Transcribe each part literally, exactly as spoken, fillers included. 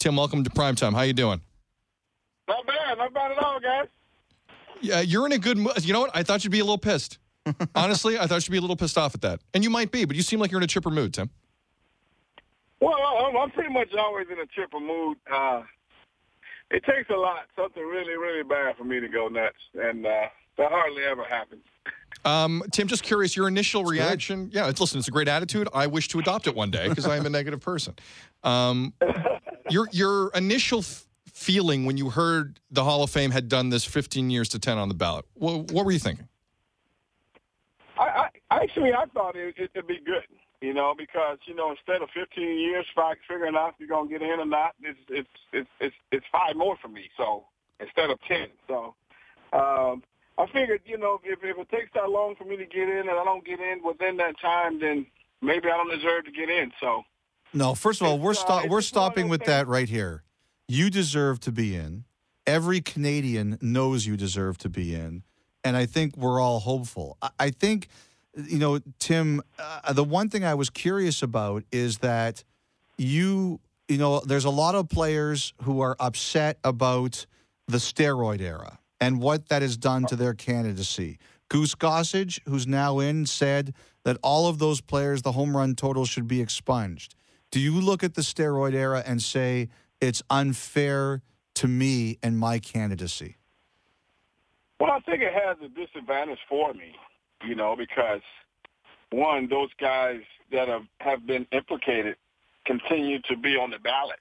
Tim, welcome to Primetime. How you doing? Not bad. Not bad at all, guys. Yeah, you're in a good mood. You know what? I thought you'd be a little pissed. Honestly, I thought you'd be a little pissed off at that. And you might be, but you seem like you're in a chipper mood, Tim. Well, I'm, I'm pretty much always in a chipper mood. Uh, it takes a lot, something really, really bad for me to go nuts, and uh, that hardly ever happens. Um, Tim, just curious, your initial it's reaction. Good. Yeah, it's, listen, it's a great attitude. I wish to adopt it one day because I am a negative person. Um, your your initial f- feeling when you heard the Hall of Fame had done this fifteen years to ten on the ballot, what, what were you thinking? I, I actually, I thought it, it, it'd be good, you know, because, you know, instead of fifteen years figuring out if you're going to get in or not, it's, it's, it's, it's, it's five more for me, so, instead of ten. So, um, I figured, you know, if, if it takes that long for me to get in and I don't get in within that time, then maybe I don't deserve to get in, so. No, first of all, we're, sto- uh, we're stopping with that right here. You deserve to be in. Every Canadian knows you deserve to be in. And I think we're all hopeful. I, I think, you know, Tim, uh, the one thing I was curious about is that you, you know, there's a lot of players who are upset about the steroid era and what that has done to their candidacy. Goose Gossage, who's now in, said that all of those players, the home run total should be expunged. Do you look at the steroid era and say it's unfair to me and my candidacy? Well, I think it has a disadvantage for me, you know, because, one, those guys that have, have been implicated continue to be on the ballot.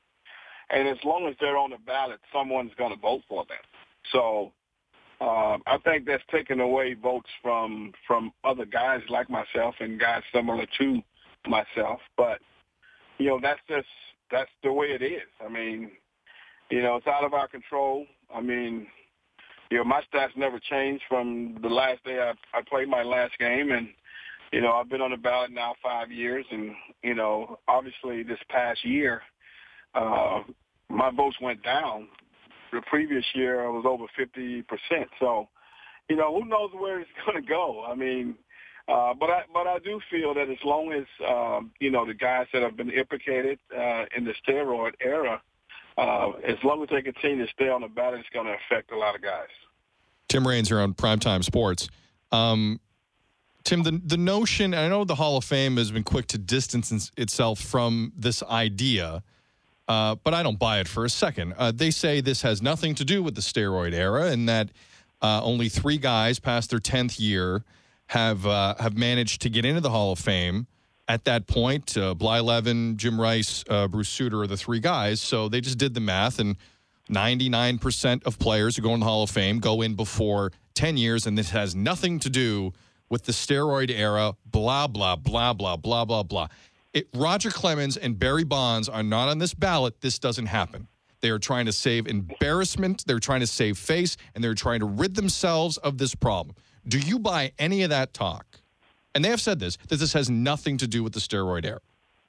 And as long as they're on the ballot, someone's going to vote for them. So uh, I think that's taken away votes from from other guys like myself and guys similar to myself. But, you know, that's just that's the way it is. I mean, you know, it's out of our control. I mean, you know, my stats never changed from the last day I, I played my last game. And, you know, I've been on the ballot now five years. And, you know, obviously this past year, uh, my votes went down. The previous year, I was over fifty percent. So, you know, who knows where it's going to go? I mean, uh, but I but I do feel that as long as, um, you know, the guys that have been implicated uh, in the steroid era, uh, as long as they continue to stay on the ballot, it's going to affect a lot of guys. Tim Raines here on Primetime Sports. Um, Tim, the, the notion, and I know the Hall of Fame has been quick to distance itself from this idea, Uh, but I don't buy it for a second. Uh, they say this has nothing to do with the steroid era and that uh, only three guys past their tenth year have uh, have managed to get into the Hall of Fame. At that point, uh, Blyleven, Jim Rice, uh, Bruce Sutter are the three guys. So they just did the math, and ninety-nine percent of players who go in the Hall of Fame go in before ten years, and this has nothing to do with the steroid era, blah, blah, blah, blah, blah, blah, blah. It, Roger Clemens and Barry Bonds are not on this ballot. This doesn't happen. They are trying to save embarrassment. They're trying to save face, and they're trying to rid themselves of this problem. Do you buy any of that talk? And they have said this, that this has nothing to do with the steroid era.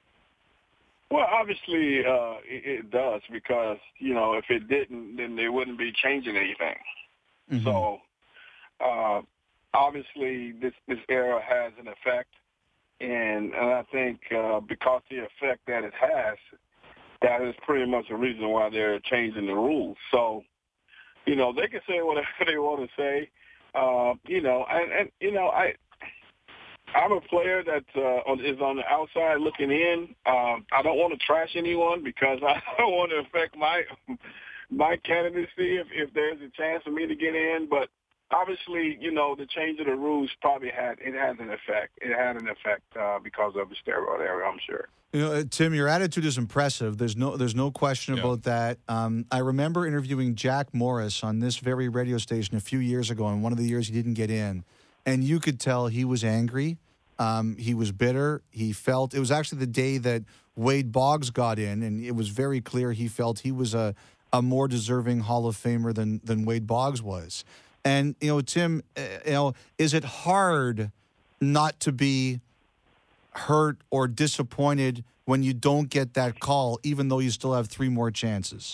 Well, obviously uh, it, it does because, you know, if it didn't, then they wouldn't be changing anything. Mm-hmm. So uh, obviously this, this era has an effect. And, and I think uh, because the effect that it has, that is pretty much the reason why they're changing the rules. So, you know, they can say whatever they want to say. Uh, you know, and, and you know, I, I'm a player that uh, is on the outside looking in. Um, I don't want to trash anyone because I don't want to affect my my candidacy if, if there's a chance for me to get in. But obviously, you know, the change of the rules probably had it had an effect. It had an effect uh, because of the steroid era, I'm sure. You know, Tim, your attitude is impressive. There's no, there's no question yeah. about that. Um, I remember interviewing Jack Morris on this very radio station a few years ago, and one of the years he didn't get in, and you could tell he was angry. Um, he was bitter. He felt it was actually the day that Wade Boggs got in, and it was very clear he felt he was a, a more deserving Hall of Famer than than Wade Boggs was. And you know, Tim, uh, you know, is it hard not to be hurt or disappointed when you don't get that call, even though you still have three more chances?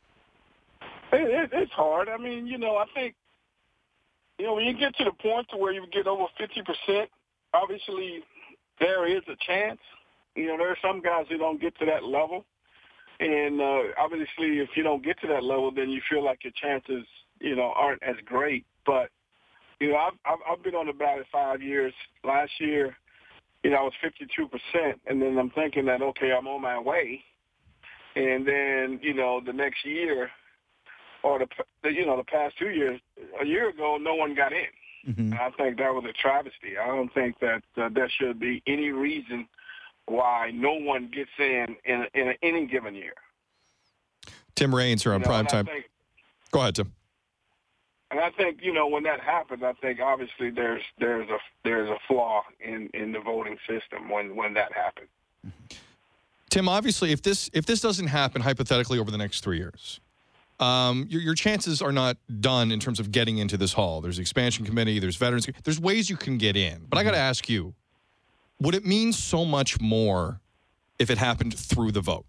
It, it, it's hard. I mean, you know, I think, you know, when you get to the point to where you get over fifty percent, obviously there is a chance. You know, there are some guys who don't get to that level. And uh, obviously, if you don't get to that level, then you feel like your chances, you know, aren't as great. But, you know, I've, I've, I've been on the ballot five years. Last year, you know, I was fifty-two percent. And then I'm thinking that, okay, I'm on my way. And then, you know, the next year or, the, the you know, the past two years, a year ago, no one got in. Mm-hmm. And I think that was a travesty. I don't think that uh, there should be any reason why no one gets in in, in any given year. Tim Raines here on You know, Prime and I Time. think- Go ahead, Tim. And I think, you know, when that happens, I think obviously there's there's a there's a flaw in, in the voting system when, when that happens. Tim, obviously, if this if this doesn't happen hypothetically over the next three years, um, your, your chances are not done in terms of getting into this hall. There's the expansion committee. There's veterans. There's ways you can get in. But I got to ask you, would it mean so much more if it happened through the vote?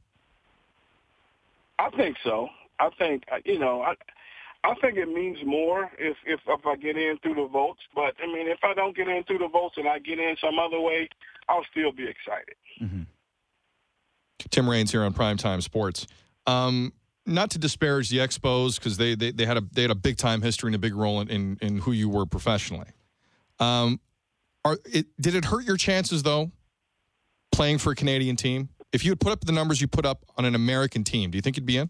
I think so. I think, you know, I I think it means more if, if, if I get in through the votes. But, I mean, if I don't get in through the votes and I get in some other way, I'll still be excited. Mm-hmm. Tim Raines here on Primetime Sports. Um, not to disparage the Expos because they, they they had a they had a big time history and a big role in, in, in who you were professionally. Um, are it, did it hurt your chances though, playing for a Canadian team? If you had put up the numbers you put up on an American team, do you think you'd be in?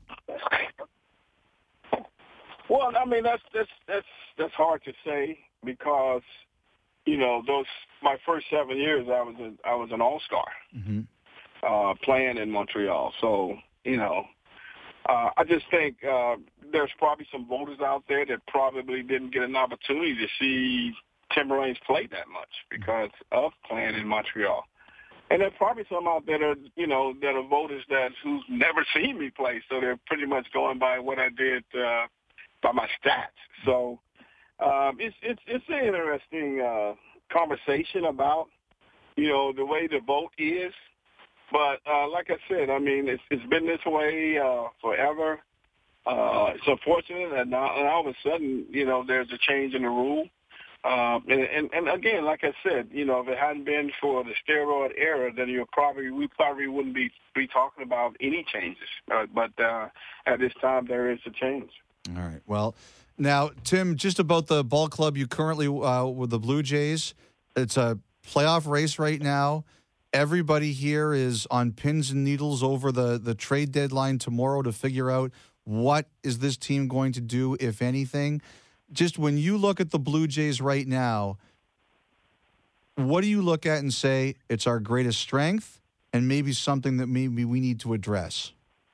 Well, I mean that's that's that's that's hard to say because you know those my first seven years I was a, I was an all-star. Mm-hmm. Uh, playing in Montreal. So, you know, uh, I just think uh, there's probably some voters out there that probably didn't get an opportunity to see Tim Raines play that much because of playing in Montreal. And there's probably some out there that, you know, that are voters that who's never seen me play, so they're pretty much going by what I did uh, by my stats. So um, it's, it's, it's an interesting uh, conversation about, you know, the way the vote is. But uh, like I said, I mean, it's, it's been this way uh, forever. Uh, it's unfortunate that now, and all of a sudden, you know, there's a change in the rule. Um, and, and, and again, like I said, you know, if it hadn't been for the steroid era, then you probably we probably wouldn't be be talking about any changes. Uh, but uh, at this time, there is a change. All right. Well, now, Tim, just about the ball club you currently uh, with the Blue Jays. It's a playoff race right now. Everybody here is on pins and needles over the, the trade deadline tomorrow to figure out what is this team going to do, if anything. Just when you look at the Blue Jays right now, what do you look at and say it's our greatest strength and maybe something that maybe we need to address?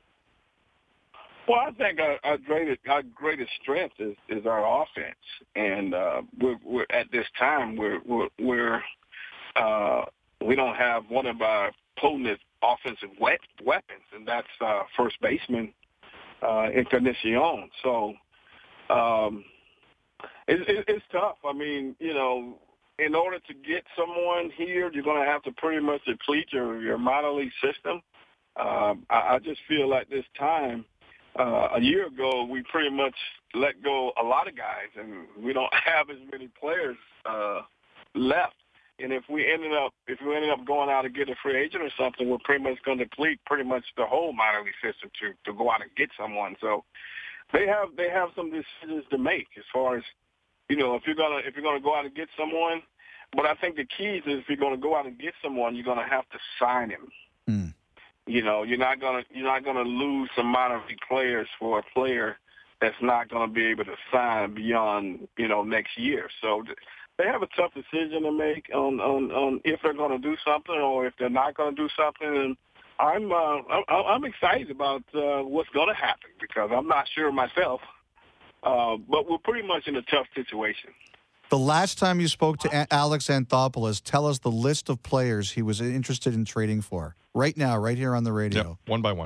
Well, I think our, our greatest our greatest strength is, is our offense, and uh, we're, we're at this time we're we're, we're uh, we don't have one of our potent offensive we- weapons, and that's uh, first baseman uh, Encarnacion. So um, it, it, it's tough. I mean, you know, in order to get someone here, you're going to have to pretty much deplete your, your minor league system. Um, I, I just feel like this time, uh, a year ago, we pretty much let go a lot of guys, and we don't have as many players uh, left. And if we ended up if we ended up going out and get a free agent or something, we're pretty much going to deplete pretty much the whole minor league system to, to go out and get someone. So they have they have some decisions to make as far as, you know, if you're gonna if you're gonna go out and get someone. But I think the key is if you're gonna go out and get someone, you're gonna have to sign him. Mm. You know, you're not gonna you're not gonna lose some minor league players for a player that's not gonna be able to sign beyond, you know, next year. So they have a tough decision to make on, on, on if they're going to do something or if they're not going to do something. And I'm uh, I'm, I'm excited about uh, what's going to happen because I'm not sure myself. Uh, but we're pretty much in a tough situation. The last time you spoke to a- Alex Anthopoulos, tell us the list of players he was interested in trading for right now, right here on the radio. Yep, one by one.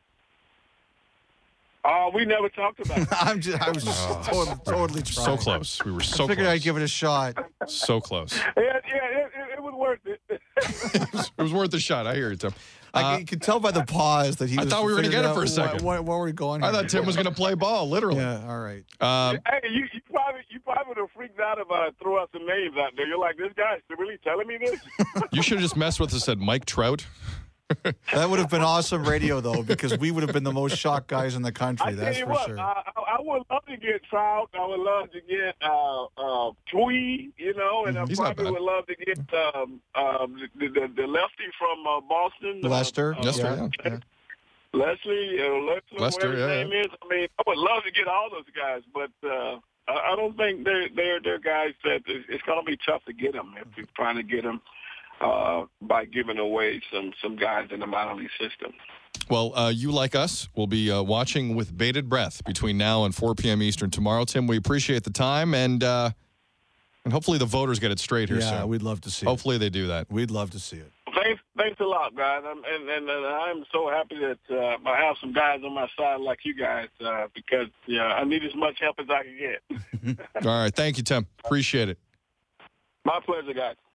Uh, we never talked about it. I'm just, I was just Oh. totally, totally trying. So close. We were so I figured close. I'd give it a shot. So close. yeah, yeah it, it, it was worth it. it, was, it was worth a shot. I hear you, Tim. I, Uh, you could tell by the pause that he I was thought we were gonna figuring get it out for a second. What, what were we going I here? thought Tim was going to play ball, literally. Yeah, all right. Um, Hey, you, you probably you probably would have freaked out if I threw out some names out there. You're like, this guy's really telling me this? you should have just messed with us and said Mike Trout. That would have been awesome radio, though, because we would have been the most shocked guys in the country. I tell That's you for what, sure. I, I I would love to get Trout. I would love to get uh, uh, Tweed, you know, and I He's not probably bad. would love to get um, um, the, the the lefty from uh, Boston, Lester. uh, Lester, uh, yeah. yeah. Leslie, uh, Lester, Lester, whatever yeah, his name is. I mean, I would love to get all those guys, but uh, I, I don't think they're they're they're guys that it's, it's going to be tough to get them if you're trying to get them uh, by giving away some some guys in the minor league system. Well, uh, you, like us, will be uh, watching with bated breath between now and four p.m. Eastern tomorrow. Tim, we appreciate the time, and uh, and hopefully the voters get it straight here Yeah, soon. we'd love to see Hopefully they do that. it. We'd love to see it. Thanks, thanks a lot, guys. I'm, and, and, and I'm so happy that uh, I have some guys on my side like you guys uh, because yeah, I need as much help as I can get. All right. Thank you, Tim. Appreciate it. My pleasure, guys.